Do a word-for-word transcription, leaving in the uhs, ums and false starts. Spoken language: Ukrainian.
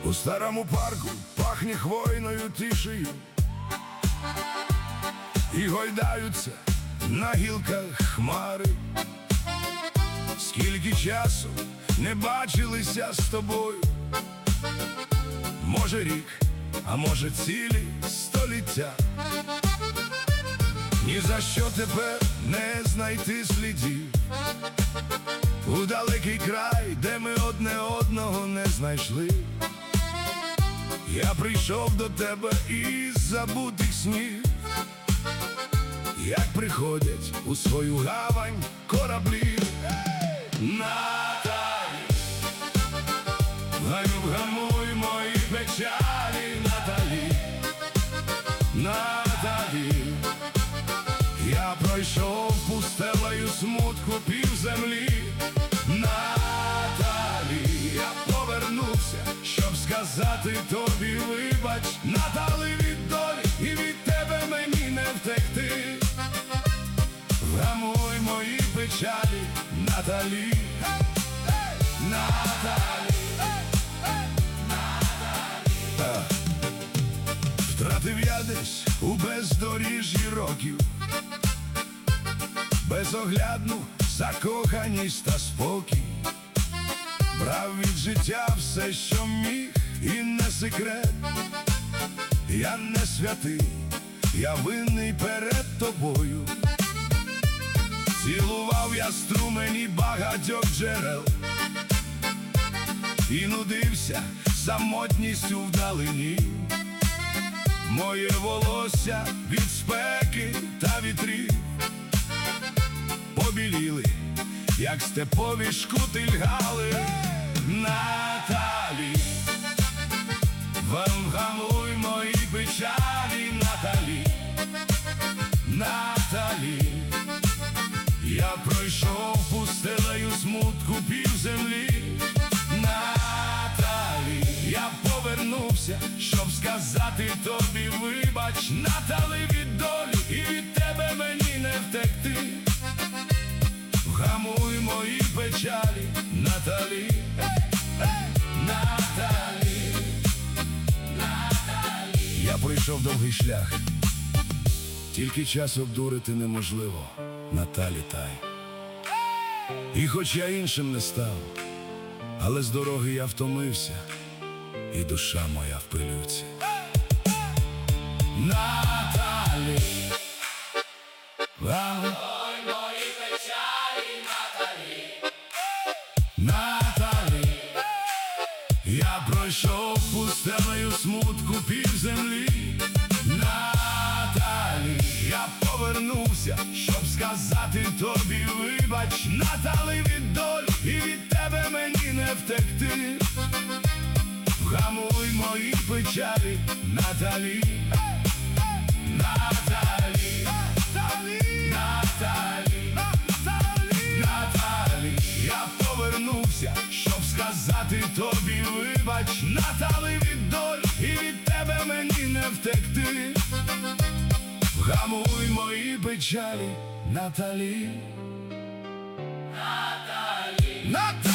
У старому парку пахне хвойною тишею, і гойдаються на гілках хмари. Скільки часу не бачилися з тобою, може рік, а може цілі століття. Ні за що тепер не знайти слідів у далекий край, де ми одне одного не знайшли. Я прийшов до тебе із забутих снів, як приходять у свою гавань кораблі. Наталі, вгамуй мої печалі, Наталі, Наталі. Я пройшов пустелею смутку півземлі. Наталі, я повернувся, щоб сказати тобі вибач. Наталі, від долі і від тебе мені не втекти. Вгамуй мої печалі, Наталі, Наталі, Наталі. Втратив я десь у бездоріжжі років безоглядну закоханість та спокій. Брав від життя все, що міг, і не секрет. Я не святий, я винний перед тобою. Цілував я струмені багатьох джерел і нудився самотністю вдалині. Моє волосся від спеки та вітрів побіліли, як степові шкутильгали. Наталі, вгамуй мої печалі, Наталі, Наталі. Я пройшов пустелею смутку півземлі. Наталі, я повернувся, щоб сказати тобі вибач. Наталі, від долі і від тебе мені не втекти. Вгамуй мої печалі, Наталі, Наталі, Наталі. Я пройшов довгий шлях, тільки час обдурити неможливо, Наталі тай. І хоч я іншим не став, але з дороги я втомився, і душа моя в пилюці. Наталі, вгамуй мої печалі, Наталі, Наталі. Я пройшов пустелею смутку півземлі. Наталі, я повернувся, щоб сказати тобі вибач. Наталі, від долі і від тебе мені не втекти. Вгамуй мої печалі, Наталі, Наталі, Наталі, Наталі. Я повернувся, щоб сказати тобі вибач. Наталі, від долі і від тебе мені не втекти. Вгамуй мої печалі, Наталі, Наталі, Наталі.